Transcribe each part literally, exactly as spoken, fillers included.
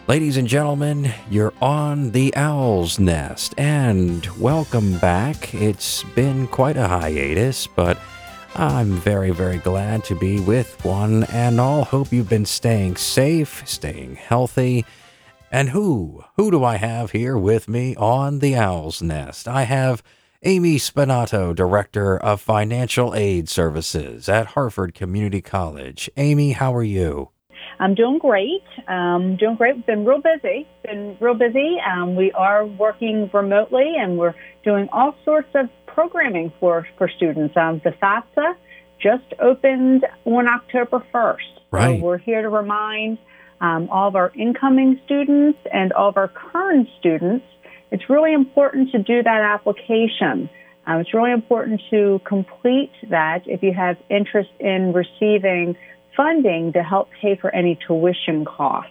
Ladies and gentlemen, you're on the Owl's Nest, and welcome back. It's been quite a hiatus, but I'm very, very glad to be with one and all. Hope you've been staying safe, staying healthy. And who? Who do I have here with me on the Owl's Nest? I have Amy Spinato, Director of Financial Aid Services at Harford Community College. Amy, how are you? I'm doing great. Um, doing great. We've been real busy. Been real busy. Um, we are working remotely, and we're doing all sorts of programming for for students. Um, the FAFSA just opened on October first. Right. So we're here to remind um, all of our incoming students and all of our current students. It's really important to do that application. Um, it's really important to complete that if you have interest in receiving funding to help pay for any tuition costs.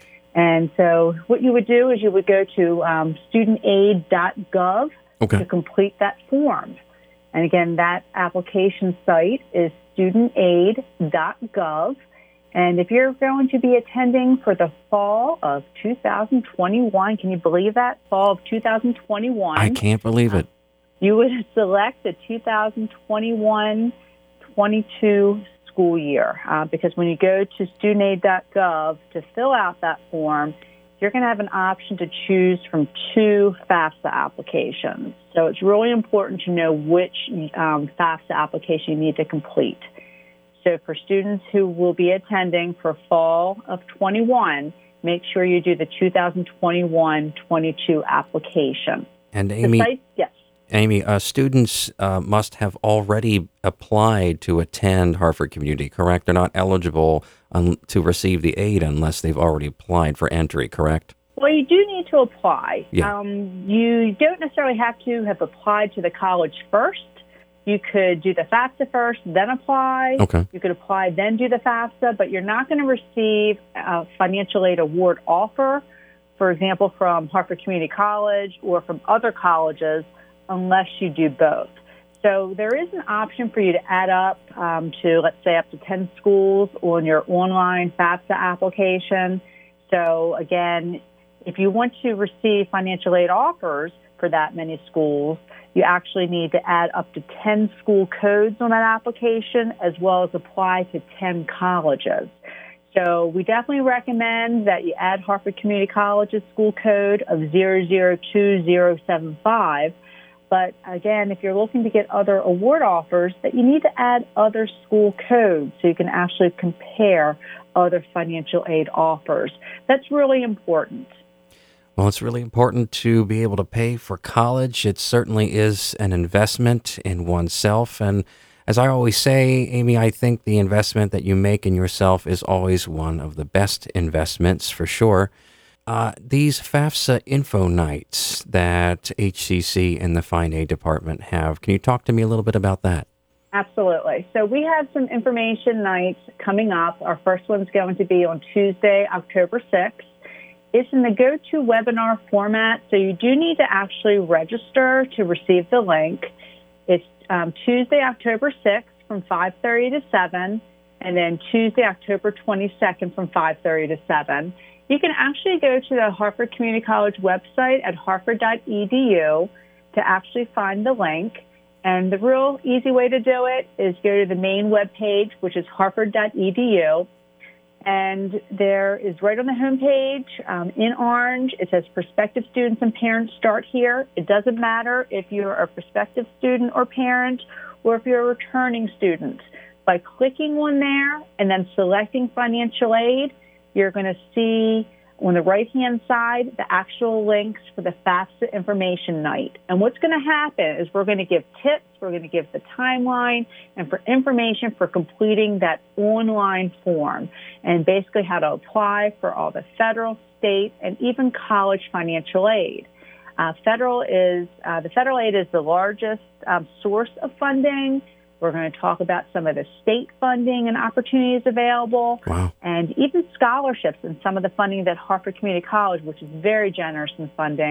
And so what you would do is you would go to um, student aid dot gov Okay. to complete that form. And again, that application site is student aid dot gov. And if you're going to be attending for the fall of two thousand twenty-one, can you believe that? Fall of two thousand twenty-one. I can't believe it. You would select the two thousand twenty-one twenty-two school year, uh, because when you go to student aid dot gov to fill out that form, you're going to have an option to choose from two FAFSA applications. So it's really important to know which um, FAFSA application you need to complete. So for students who will be attending for fall of twenty-one, make sure you do the two thousand twenty-one twenty-two application. And Amy, The site, yes. Amy, uh, students uh, must have already applied to attend Harford Community, correct? They're not eligible un- to receive the aid unless they've already applied for entry, correct? Well, you do need to apply. Yeah. Um, you don't necessarily have to have applied to the college first. You could do the FAFSA first, then apply. Okay. You could apply, then do the FAFSA, but you're not going to receive a financial aid award offer, for example, from Harford Community College or from other colleges, unless you do both. So there is an option for you to add up um, to, let's say, up to ten schools on your online FAFSA application. So again, if you want to receive financial aid offers for that many schools, you actually need to add up to ten school codes on that application, as well as apply to ten colleges. So we definitely recommend that you add Harford Community College's school code of zero zero two zero seven five. But again, if you're looking to get other award offers, that you need to add other school codes so you can actually compare other financial aid offers. That's really important. Well, it's really important to be able to pay for college. It certainly is an investment in oneself. And as I always say, Amy, I think the investment that you make in yourself is always one of the best investments for sure. Uh, these FAFSA info nights that H C C and the Fine Aid Department have, can you talk to me a little bit about that? Absolutely. So we have some information nights coming up. Our first one's going to be on Tuesday, October sixth. It's in the GoToWebinar format, so you do need to actually register to receive the link. It's um, Tuesday, October sixth from five thirty to seven, and then Tuesday, October twenty-second from five thirty to seven. You can actually go to the Harford Community College website at harford dot e d u to actually find the link. And the real easy way to do it is go to the main web page, which is harford dot e d u. And there is right on the homepage um, in orange, it says prospective students and parents start here. It doesn't matter if you're a prospective student or parent or if you're a returning student. By clicking on there and then selecting financial aid, you're going to see on the right-hand side the actual links for the FAFSA information night. And what's going to happen is we're going to give tips, we're going to give the timeline, and for information for completing that online form, and basically how to apply for all the federal, state, and even college financial aid. Uh, federal is uh, the federal aid is the largest um, source of funding. We're going to talk about some of the state funding and opportunities available, Wow. and even scholarships and some of the funding that Harford Community College, which is very generous in funding,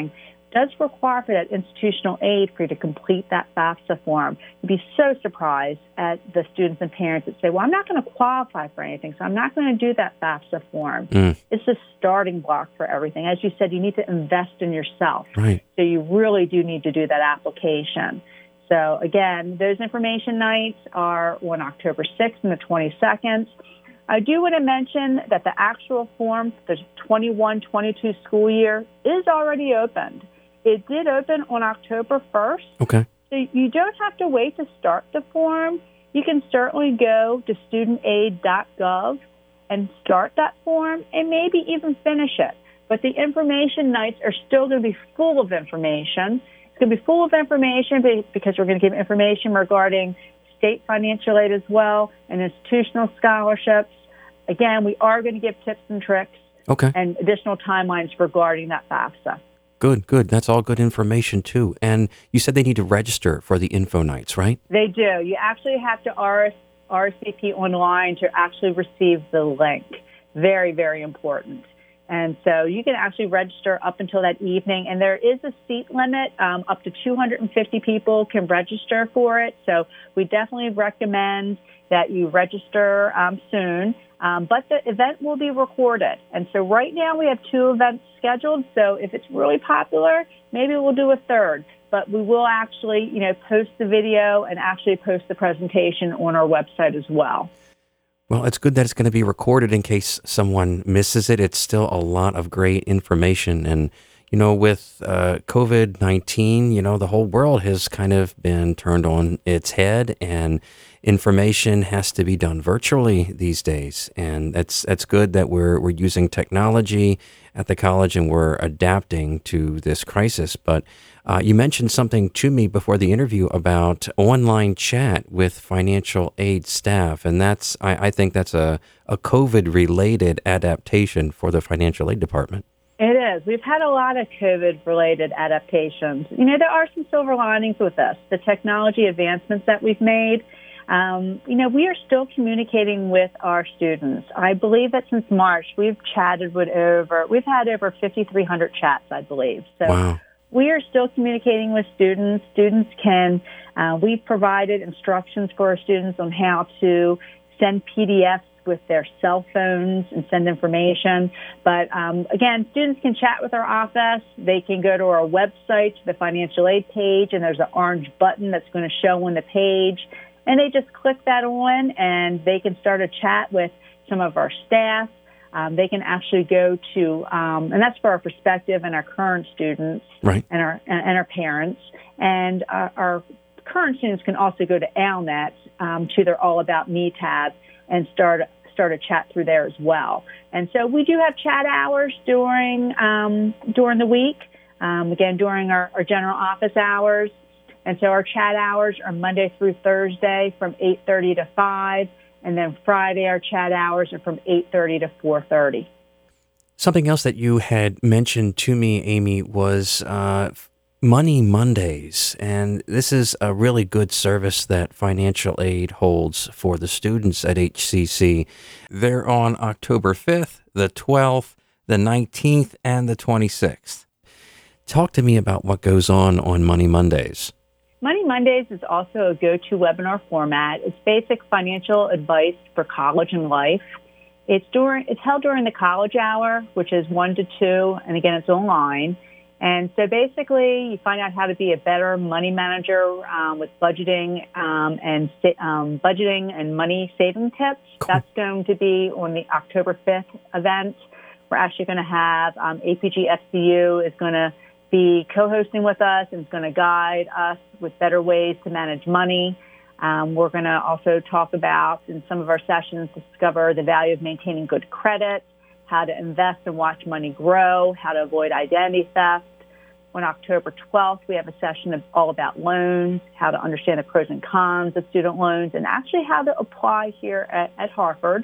does require for that institutional aid for you to complete that FAFSA form. You'd be so surprised at the students and parents that say, well, I'm not going to qualify for anything, so I'm not going to do that FAFSA form. Mm. It's the starting block for everything. As you said, you need to invest in yourself. Right. So you really do need to do that application. So, again, those information nights are on October sixth and the twenty-second. I do want to mention that the actual form for the twenty-one twenty-two school year is already opened. It did open on October first. Okay. So you don't have to wait to start the form. You can certainly go to student aid dot gov and start that form and maybe even finish it. But the information nights are still going to be full of information. It's going to be full of information because we're going to give information regarding state financial aid as well and institutional scholarships. Again, we are going to give tips and tricks okay. and additional timelines regarding that FAFSA. Good, good. That's all good information, too. And you said they need to register for the info nights, right? They do. You actually have to R S V P online to actually receive the link. Very, very important. And so you can actually register up until that evening. And there is a seat limit. Um, up to two hundred fifty people can register for it. So we definitely recommend that you register um, soon. Um, but the event will be recorded. And so right now we have two events scheduled. So if it's really popular, maybe we'll do a third. But we will actually, you know, post the video and actually post the presentation on our website as well. Well, it's good that it's going to be recorded in case someone misses it. It's still a lot of great information. And, you know, with uh, COVID nineteen, you know, the whole world has kind of been turned on its head, and information has to be done virtually these days. And that's that's good that we're we're using technology at the college and we're adapting to this crisis. But uh, you mentioned something to me before the interview about online chat with financial aid staff. And that's I, I think that's a, a COVID-related adaptation for the financial aid department. It is. We've had a lot of COVID-related adaptations. You know, there are some silver linings with this. The technology advancements that we've made, um, you know, we are still communicating with our students. I believe that since March, we've chatted with over, we've had over fifty-three hundred chats, I believe. So wow. We are still communicating with students. Students can, uh, we've provided instructions for our students on how to send P D Fs with their cell phones and send information. But um, again, students can chat with our office. They can go to our website, the financial aid page, and there's an orange button that's going to show on the page. And they just click that on, and they can start a chat with some of our staff. Um, they can actually go to, um, and that's for our prospective and our current students, right, and our and our parents. And uh, our current students can also go to ALNet um, to their All About Me tab and start start a chat through there as well. And so we do have chat hours during um, during the week, um, again, during our, our general office hours. And so our chat hours are Monday through Thursday from eight thirty to five, and then Friday our chat hours are from eight thirty to four thirty. Something else that you had mentioned to me, Amy, was uh, Money Mondays, and this is a really good service that financial aid holds for the students at H C C. They're on October fifth, the twelfth, the nineteenth, and the twenty-sixth. Talk to me about what goes on on Money Mondays. Money Mondays is also a go-to webinar format. It's basic financial advice for college and life. It's during it's held during the college hour, which is one to two, and again, it's online. And so basically, you find out how to be a better money manager um, with budgeting um, and um, budgeting and money saving tips. Cool. That's going to be on the October fifth event. We're actually going to have um, A P G F C U is going to be co-hosting with us and is going to guide us with better ways to manage money. Um, we're going to also talk about, in some of our sessions, discover the value of maintaining good credit, how to invest and watch money grow, how to avoid identity theft. On October twelfth, we have a session of all about loans, how to understand the pros and cons of student loans, and actually how to apply here at, at Harford.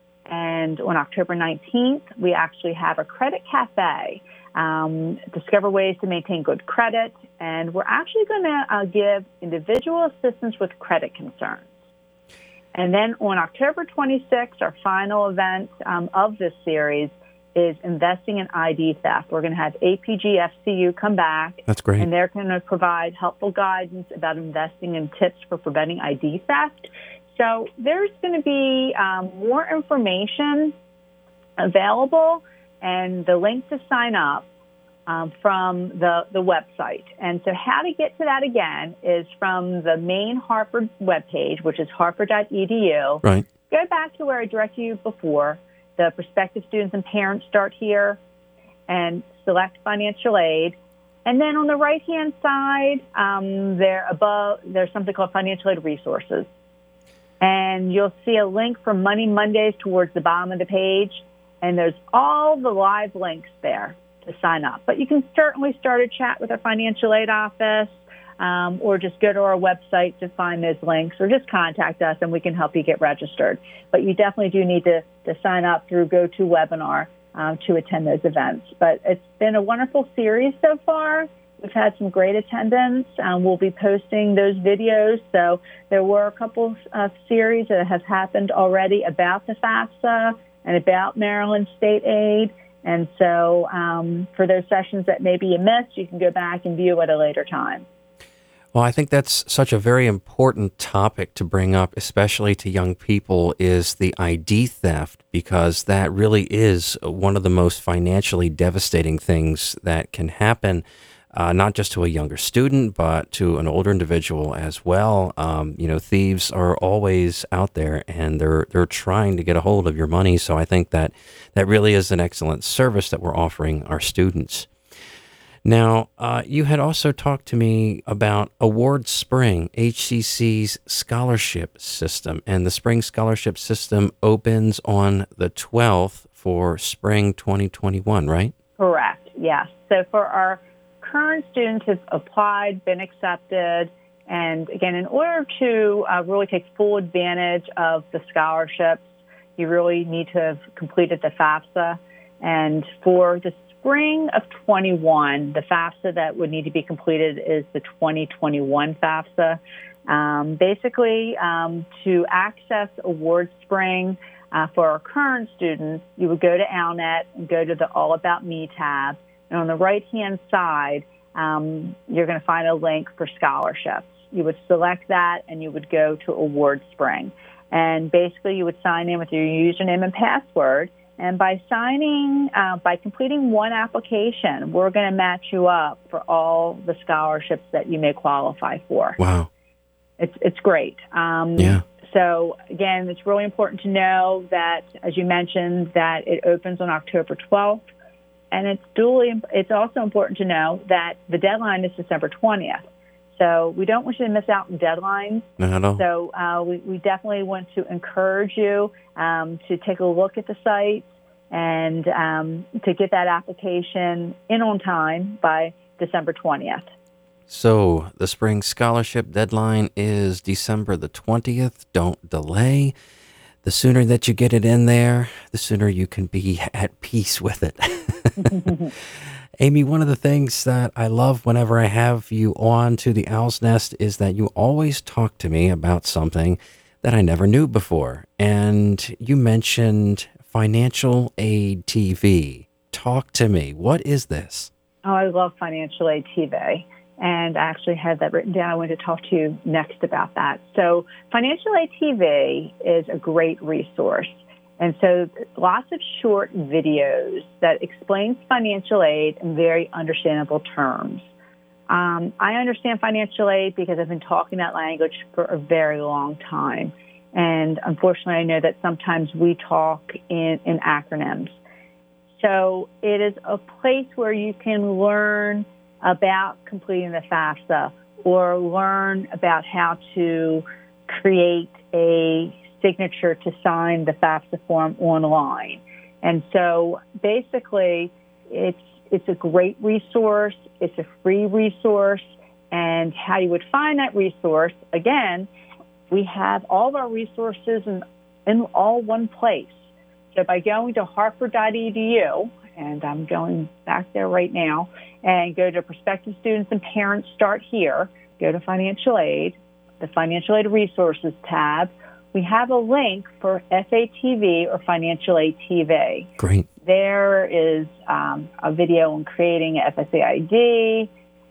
And on October nineteenth, we actually have a credit cafe, um, discover ways to maintain good credit, and we're actually going to uh, give individual assistance with credit concerns. And then on October twenty-sixth, our final event um, of this series is investing in I D theft. We're going to have A P G F C U come back. That's great. And they're going to provide helpful guidance about investing and tips for preventing I D theft. So there's going to be um, more information available and the link to sign up um, from the, the website. And so how to get to that again is from the main Harvard webpage, which is harvard dot e d u. Right. Go back to where I directed you before. The prospective students and parents start here and select financial aid. And then on the right-hand side, um, there above, there's something called financial aid resources. And you'll see a link for Money Mondays towards the bottom of the page. And there's all the live links there to sign up. But you can certainly start a chat with our financial aid office, um, or just go to our website to find those links, or just contact us and we can help you get registered. But you definitely do need to, to sign up through GoToWebinar um, to attend those events. But it's been a wonderful series so far. We've had some great attendance. Um, we'll be posting those videos. So there were a couple of series that have happened already about the FAFSA and about Maryland State Aid. And so um, for those sessions that maybe you missed, you can go back and view at a later time. Well, I think that's such a very important topic to bring up, especially to young people, is the I D theft, because that really is one of the most financially devastating things that can happen, uh, not just to a younger student, but to an older individual as well. Um, you know, thieves are always out there, and they're they're trying to get a hold of your money. So I think that that really is an excellent service that we're offering our students. Now, uh, you had also talked to me about Award Spring, H C C's scholarship system, and the Spring Scholarship System opens on the twelfth for Spring twenty twenty-one, right? Correct, yes. So for our current students who've applied, been accepted, and again, in order to uh, really take full advantage of the scholarships, you really need to have completed the FAFSA. And for the spring of twenty-one, the FAFSA that would need to be completed is the twenty twenty-one FAFSA. Um, basically, um, to access Award Spring uh, for our current students, you would go to ALNet and go to the All About Me tab. And on the right-hand side, um, you're going to find a link for scholarships. You would select that, and you would go to Award Spring. And basically, you would sign in with your username and password. And by signing, uh, by completing one application, we're going to match you up for all the scholarships that you may qualify for. Wow. It's it's great. Um, yeah. So, again, it's really important to know that, as you mentioned, that it opens on October twelfth. And it's duly, it's also important to know that the deadline is December twentieth. So we don't want you to miss out on deadlines. No, no. So uh, we, we definitely want to encourage you um, to take a look at the site and um, to get that application in on time by December twentieth. So the Spring Scholarship deadline is December the twentieth. Don't delay. The sooner that you get it in there, the sooner you can be at peace with it. Amy, one of the things that I love whenever I have you on to the Owl's Nest is that you always talk to me about something that I never knew before. And you mentioned Financial Aid T V. Talk to me. What is this? Oh, I love Financial Aid T V. And I actually had that written down. I want to talk to you next about that. So Financial Aid T V is a great resource. And so lots of short videos that explains financial aid in very understandable terms. Um, I understand financial aid because I've been talking that language for a very long time. And unfortunately, I know that sometimes we talk in, in acronyms. So it is a place where you can learn about completing the FAFSA or learn about how to create a signature to sign the FAFSA form online. And so basically, it's it's a great resource. It's a free resource. And how you would find that resource, again, we have all of our resources in, in all one place. So by going to harvard dot e d u, and I'm going back there right now, and go to prospective students and parents start here, go to financial aid, the financial aid resources tab, we have a link for F A T V or Financial Aid T V. Great. There is um, a video on creating F S A I D.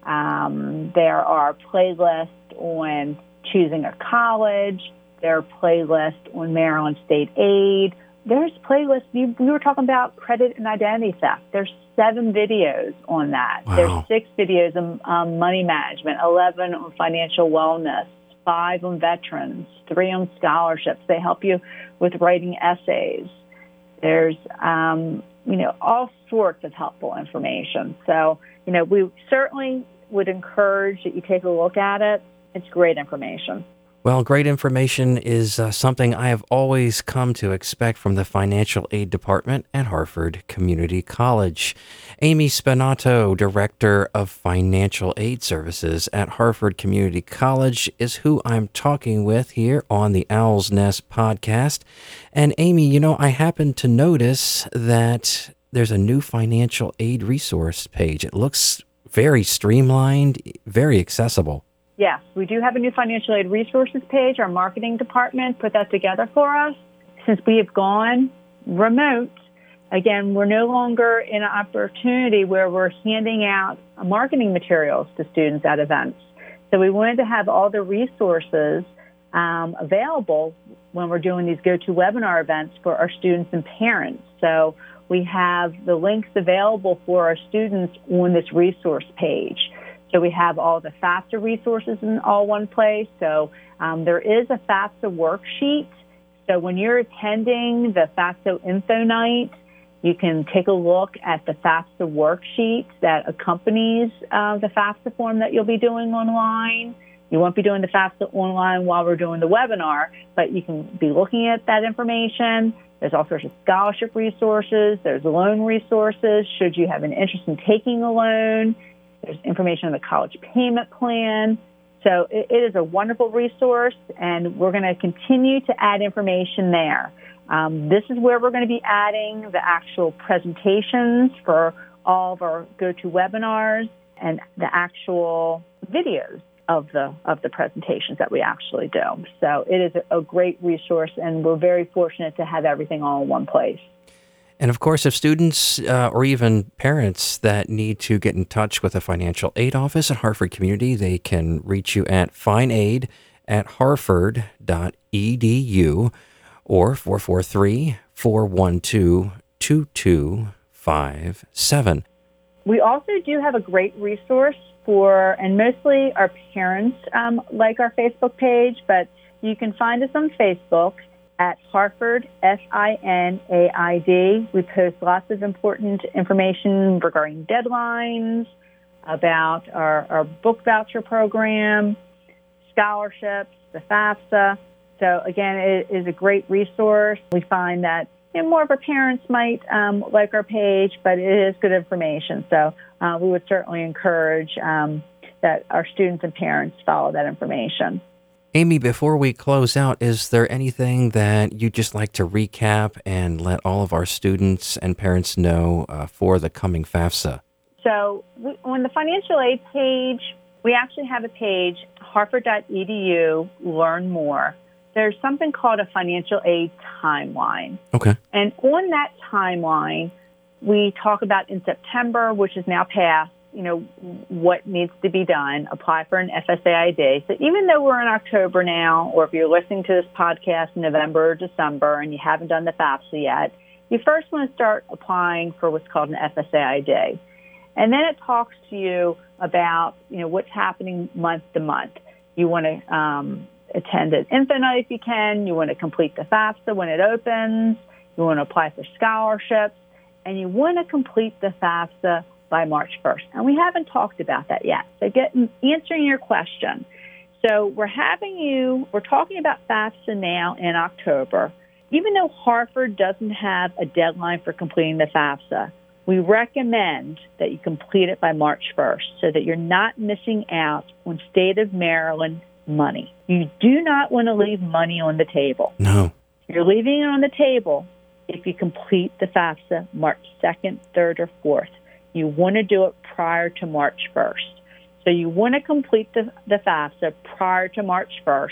Um, there are playlists on choosing a college. There are playlists on Maryland State Aid. There's playlists. You, you were talking about credit and identity theft. There's seven videos on that. Wow. There's six videos on um, money management, eleven on financial wellness, five on veterans, three on scholarships. They help you with writing essays. There's, um, you know, all sorts of helpful information. So, you know, we certainly would encourage that you take a look at it. It's great information. Well, great information is uh, something I have always come to expect from the financial aid department at Harford Community College. Amy Spinato, Director of Financial Aid Services at Harford Community College, is who I'm talking with here on the Owl's Nest podcast. And Amy, you know, I happened to notice that there's a new financial aid resource page. It looks very streamlined, very accessible. Yes, we do have a new financial aid resources page. Our marketing department put that together for us. Since we have gone remote, again, we're no longer in an opportunity where we're handing out marketing materials to students at events. So we wanted to have all the resources um, available when we're doing these GoToWebinar events for our students and parents. So we have the links available for our students on this resource page. So we have all the FAFSA resources in all one place. So um, there is a FAFSA worksheet. So when you're attending the FAFSA Info Night, you can take a look at the FAFSA worksheet that accompanies uh, the FAFSA form that you'll be doing online. You won't be doing the FAFSA online while we're doing the webinar, but you can be looking at that information. There's all sorts of scholarship resources. There's loan resources should you have an interest in taking a loan. There's information on the college payment plan. So it, it is a wonderful resource, and we're going to continue to add information there. Um, this is where we're going to be adding the actual presentations for all of our GoToWebinars and the actual videos of the of the presentations that we actually do. So it is a great resource, and we're very fortunate to have everything all in one place. And of course, if students uh, or even parents that need to get in touch with a financial aid office at Harford Community, they can reach you at fineaid at harford dot e d u or four four three, four one two, two two five seven. We also do have a great resource for, and mostly our parents um, like our Facebook page, but you can find us on Facebook at Harford, S I N A I D. We post lots of important information regarding deadlines, about our, our book voucher program, scholarships, the FAFSA. So again, it is a great resource. We find that you know, more of our parents might um, like our page, but it is good information. So uh, we would certainly encourage um, that our students and parents follow that information. Amy, before we close out, is there anything that you'd just like to recap and let all of our students and parents know uh, for the coming FAFSA? So we, on the financial aid page, we actually have a page, harford dot e d u, learn more. There's something called a financial aid timeline. Okay. And on that timeline, we talk about in September, which is now passed, you know, what needs to be done, apply for an F S A I D. So even though we're in October now, or if you're listening to this podcast in November or December and you haven't done the FAFSA yet, you first want to start applying for what's called an F S A I D. And then it talks to you about, you know, what's happening month to month. You want to um, attend an info night if you can. You want to complete the FAFSA when it opens. You want to apply for scholarships. And you want to complete the FAFSA by March first. And we haven't talked about that yet. So get, answering your question. So we're having you, we're talking about FAFSA now in October. Even though Harford doesn't have a deadline for completing the FAFSA, we recommend that you complete it by March first so that you're not missing out on state of Maryland money. You do not want to leave money on the table. No. You're leaving it on the table if you complete the FAFSA March second, third, or fourth. You want to do it prior to March first. So you want to complete the, the FAFSA prior to March first,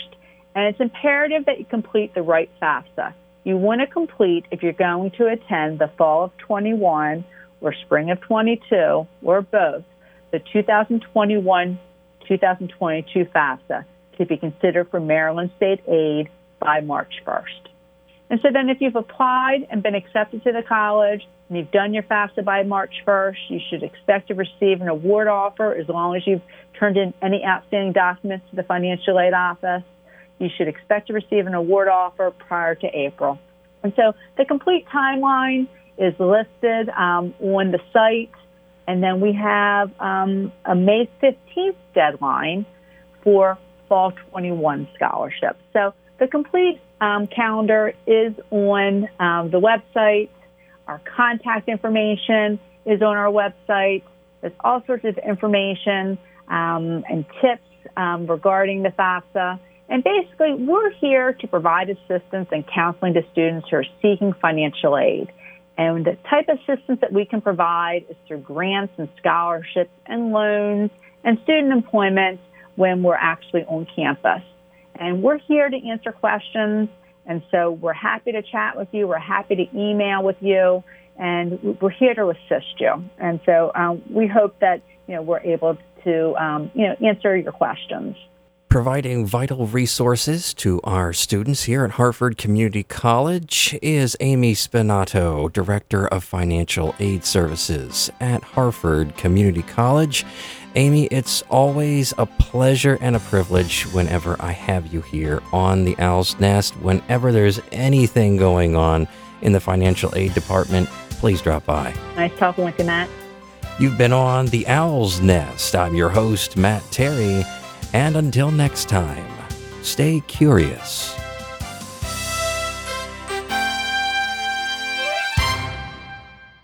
And it's imperative that you complete the right FAFSA. You want to complete, if you're going to attend the fall of twenty-one or spring of twenty-two, or both, the two thousand twenty-one two thousand twenty-two FAFSA to be considered for Maryland State Aid by March first. And so then if you've applied and been accepted to the college and you've done your FAFSA by March first, you should expect to receive an award offer as long as you've turned in any outstanding documents to the financial aid office. You should expect to receive an award offer prior to April. And so the complete timeline is listed um, on the site. And then we have um, a May fifteenth deadline for fall twenty-one scholarships. So the complete um, calendar is on um, the website. Our contact information is on our website. There's all sorts of information um, and tips um, regarding the FAFSA. And basically, we're here to provide assistance and counseling to students who are seeking financial aid. And the type of assistance that we can provide is through grants and scholarships and loans and student employment when we're actually on campus. And we're here to answer questions. And so we're happy to chat with you. We're happy to email with you. And we're here to assist you. And so um, we hope that, you know, we're able to, um, you know, answer your questions. Providing vital resources to our students here at Harford Community College is Amy Spinato, Director of Financial Aid Services at Harford Community College. Amy, it's always a pleasure and a privilege whenever I have you here on the Owl's Nest. Whenever there's anything going on in the financial aid department, please drop by. Nice talking with you, Matt. You've been on the Owl's Nest. I'm your host, Matt Terry. And until next time, stay curious.